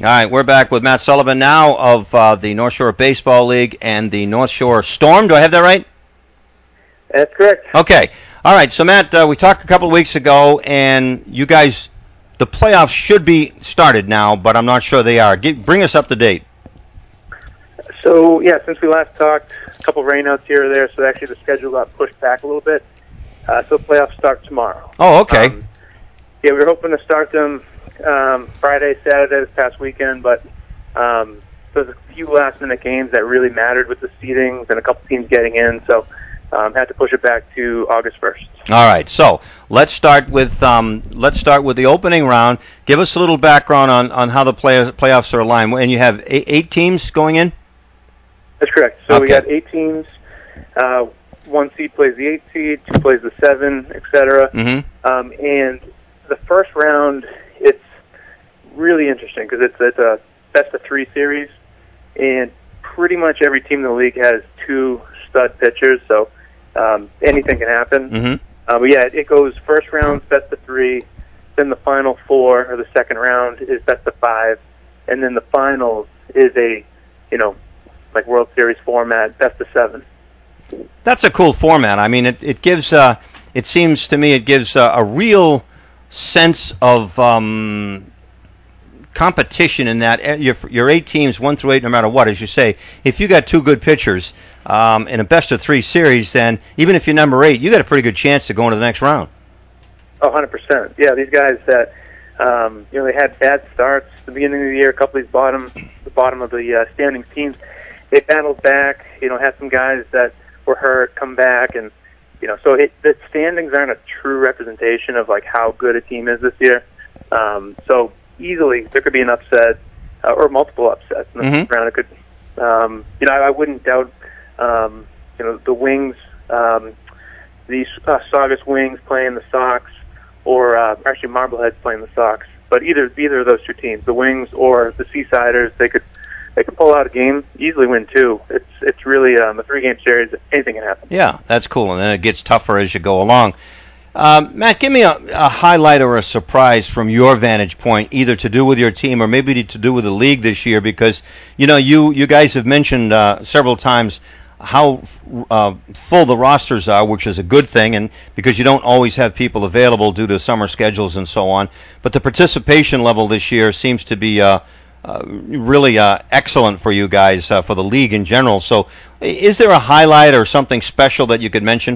All right, we're back with Matt Sullivan now of the North Shore Baseball League and the North Shore Storm. Do I have that right? That's correct. Okay. All right, so Matt, we talked a couple of weeks ago, and you guys, the playoffs should be started now, but I'm not sure they are. Bring us up to date. So, yeah, since we last talked, a couple of rainouts here or there, so actually the schedule got pushed back a little bit. So playoffs start tomorrow. Oh, okay. Yeah, we were hoping to start them Friday, Saturday this past weekend, but there's a few last-minute games that really mattered with the seedings and a couple teams getting in, so had to push it back to August 1st. All right, so let's start with the opening round. Give us a little background on how the playoffs are aligned. And you have eight teams going in? That's correct. So we got 8 teams. 1 seed plays the 8 seed, 2 plays the 7, etc. Mm-hmm. And the first round, it's really interesting because it's a best-of-3 series, and pretty much every team in the league has 2 stud pitchers, so anything can happen. Mm-hmm. But yeah, it goes first round, best-of-3, then the final 4, or the second round is best-of-5, and then the finals is a, like World Series format, best-of-7. That's a cool format. I mean, it gives, it seems to me, it gives a real sense of competition in that your 8 teams, 1 through 8, no matter what, as you say, if you got 2 good pitchers in a best-of-3 series, then even if you're number 8, you got a pretty good chance to go into the next round. Oh, 100%. Yeah, these guys that, they had bad starts at the beginning of the year, a couple of these the bottom of the standings teams, they battled back, had some guys that were hurt, come back, and, so the standings aren't a true representation of, like, how good a team is this year. So easily there could be an upset or multiple upsets in the round. It could, I wouldn't doubt, the Wings, the Saugus Wings playing the Sox, or actually Marblehead's playing the Sox. But either of those 2 teams, the Wings or the Seasiders, they could pull out a game, easily win 2. It's really a 3-game series. Anything can happen. Yeah, that's cool, and then it gets tougher as you go along. Matt, give me a highlight or a surprise from your vantage point, either to do with your team or maybe to do with the league this year, because you guys have mentioned several times how full the rosters are, which is a good thing, and because you don't always have people available due to summer schedules and so on. But the participation level this year seems to be really excellent for you guys, for the league in general. So is there a highlight or something special that you could mention?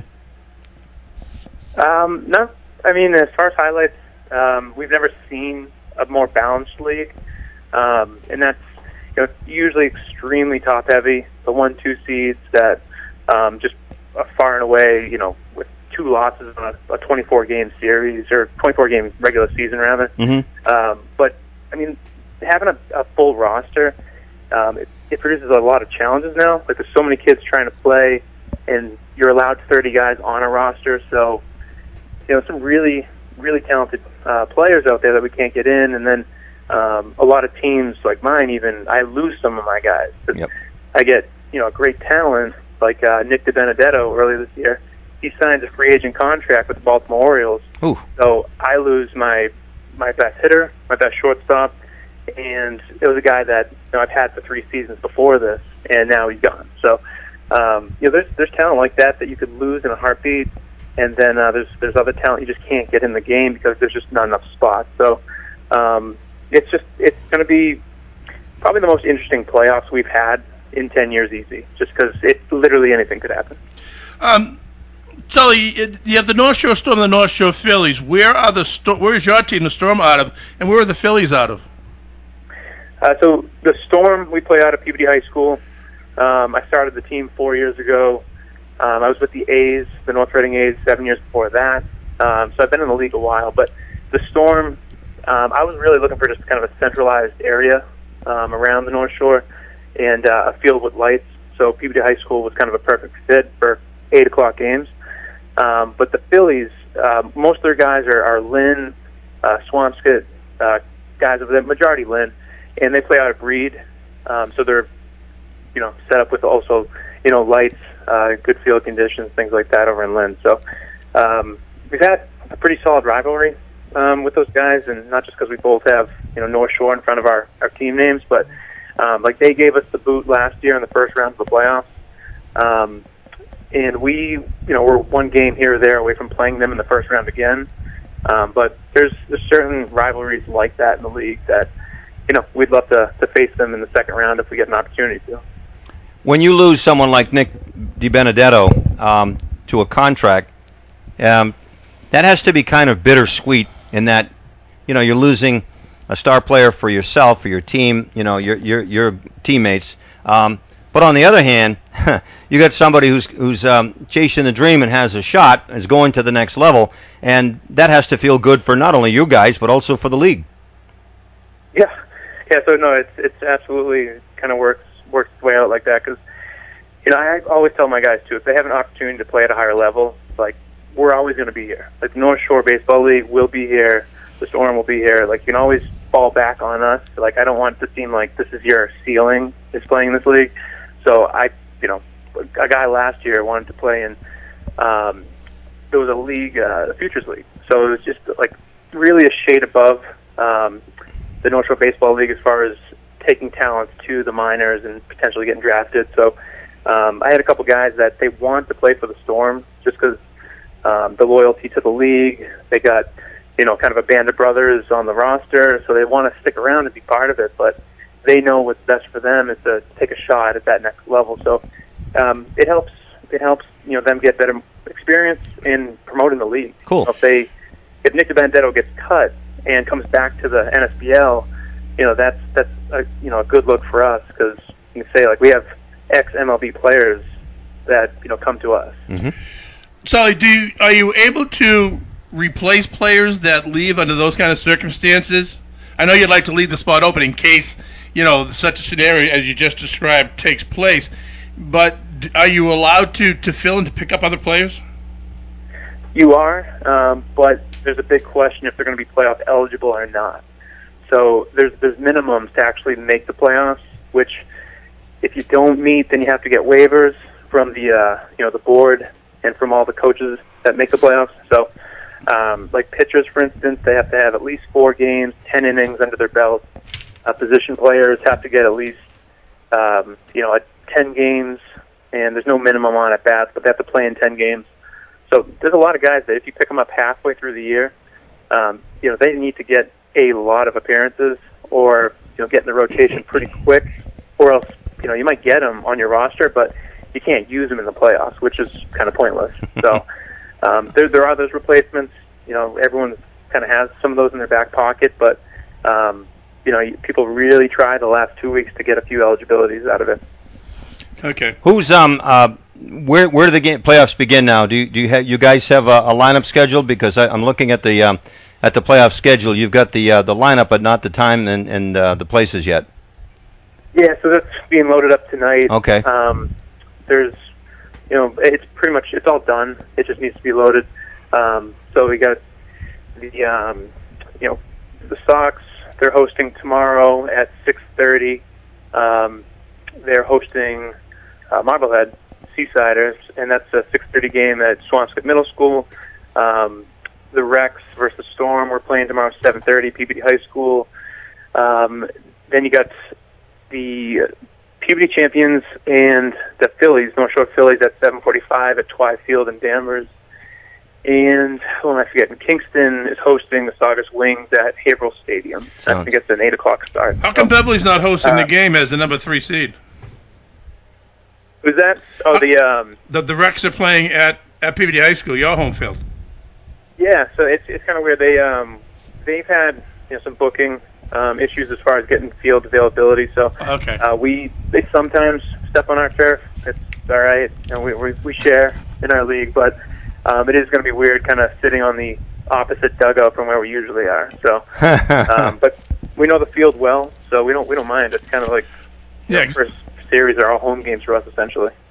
No. I mean, as far as highlights, we've never seen a more balanced league. And that's, usually extremely top-heavy. The 1-2 seeds that just are far and away, with 2 losses on a 24-game series, or 24-game regular season, rather. Mm-hmm. But, I mean, having a full roster, it produces a lot of challenges now. Like, there's so many kids trying to play, and you're allowed 30 guys on a roster, so some really, really talented players out there that we can't get in, and then a lot of teams like mine, even, I lose some of my guys. Yep. I get, great talent like Nick DiBenedetto earlier this year. He signs a free agent contract with the Baltimore Orioles. Ooh. So I lose my best hitter, my best shortstop, and it was a guy that I've had for 3 seasons before this, and now he's gone. So there's talent like that you could lose in a heartbeat. And then there's other talent you just can't get in the game because there's just not enough spots. So it's going to be probably the most interesting playoffs we've had in 10 years easy, just because literally anything could happen. Sully, you have the North Shore Storm and the North Shore Phillies. Where is your team, the Storm, out of, and where are the Phillies out of? So the Storm, we play out of Peabody High School. I started the team 4 years ago. I was with the A's, the North Reading A's, 7 years before that. So I've been in the league a while. But the Storm, I was really looking for just kind of a centralized area around the North Shore and a field with lights. So Peabody High School was kind of a perfect fit for 8 o'clock games. But the Phillies, most of their guys are Lynn, Swampscott, guys of the majority Lynn, and they play out of Breed. So they're, set up with also, lights, good field conditions, things like that over in Lynn. So we've had a pretty solid rivalry with those guys, and not just because we both have North Shore in front of our team names, but like they gave us the boot last year in the first round of the playoffs, and we we're one game here or there away from playing them in the first round again. But there's certain rivalries like that in the league that we'd love to face them in the second round if we get an opportunity to. When you lose someone like Nick DiBenedetto to a contract, that has to be kind of bittersweet in that you're losing a star player for yourself, for your team, your teammates. But on the other hand, you got somebody who's chasing the dream and has a shot, is going to the next level, and that has to feel good for not only you guys but also for the league. Yeah. So no, it's absolutely kind of works its way out like that, because I always tell my guys too, if they have an opportunity to play at a higher level, like, we're always going to be here. Like, the North Shore Baseball League will be here. The Storm will be here. Like, you can always fall back on us. Like, I don't want it to seem like this is your ceiling, is playing in this league. So a guy last year wanted to play in, there was a league, the Futures League. So it was just like really a shade above the North Shore Baseball League as far as taking talents to the minors and potentially getting drafted. So I had a couple guys that they want to play for the Storm just because the loyalty to the league. They got kind of a band of brothers on the roster, so they want to stick around and be part of it. But they know what's best for them is to take a shot at that next level. So it helps. It helps them get better experience in promoting the league. Cool. If Nick DiBenedetto gets cut and comes back to the NSBL, that's a good look for us, because you can say, like, we have ex-MLB players that come to us. Mm-hmm. Sully, are you able to replace players that leave under those kind of circumstances? I know you'd like to leave the spot open in case such a scenario as you just described takes place, but are you allowed to fill in to pick up other players? You are, but there's a big question if they're going to be playoff eligible or not. So there's minimums to actually make the playoffs, which if you don't meet, then you have to get waivers from the board and from all the coaches that make the playoffs. So like pitchers, for instance, they have to have at least 4 games, 10 innings under their belt. Position players have to get at least 10 games, and there's no minimum on at bats, but they have to play in 10 games. So there's a lot of guys that if you pick them up halfway through the year, they need to get a lot of appearances or get in the rotation pretty quick, or else you might get them on your roster, but you can't use them in the playoffs, which is kind of pointless. So there are those replacements. Everyone kind of has some of those in their back pocket, but people really try the last 2 weeks to get a few eligibilities out of it. Okay. Who's where do the playoffs begin now? Do you guys have a lineup scheduled? Because I'm looking at the playoff schedule. You've got the lineup, but not the time and the places yet. Yeah, so that's being loaded up tonight. Okay. There's it's all done. It just needs to be loaded. So we got the Sox. They're hosting tomorrow at 6:30. They're hosting Marblehead Seasiders, and that's a 6:30 game at Swampscott Middle School. The Rex versus Storm, we're playing tomorrow 7:30, Peabody High School. Then you got the Peabody champions and the Phillies, North Shore Phillies, at 7:45 at Twy Field in Danvers. And who am I forgetting? Kingston is hosting the Saugus Wings at Haverhill Stadium. I think it's an 8 o'clock start. How come Beverly's not hosting the game as the number 3 seed? Who's that? Oh, the Rex are playing at Peabody High School, your home field. Yeah, so it's kind of weird. They've had some booking issues as far as getting field availability. So okay. They sometimes step on our turf. It's all right. We share in our league, but it is going to be weird, kind of sitting on the opposite dugout from where we usually are. So, but we know the field well, so we don't mind. It's kind of like the first series are all home games for us, essentially.